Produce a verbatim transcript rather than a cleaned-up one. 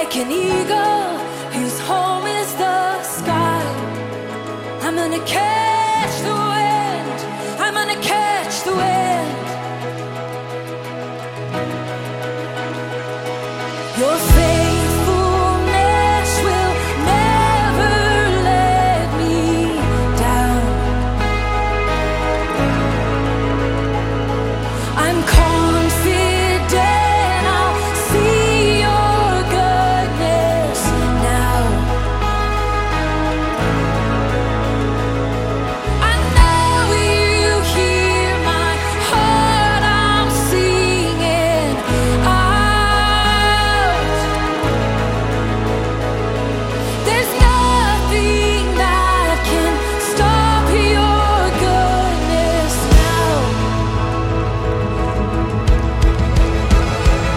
like an eagle whose home is the sky. I'm gonna catch the wind, I'm gonna catch the wind. Your face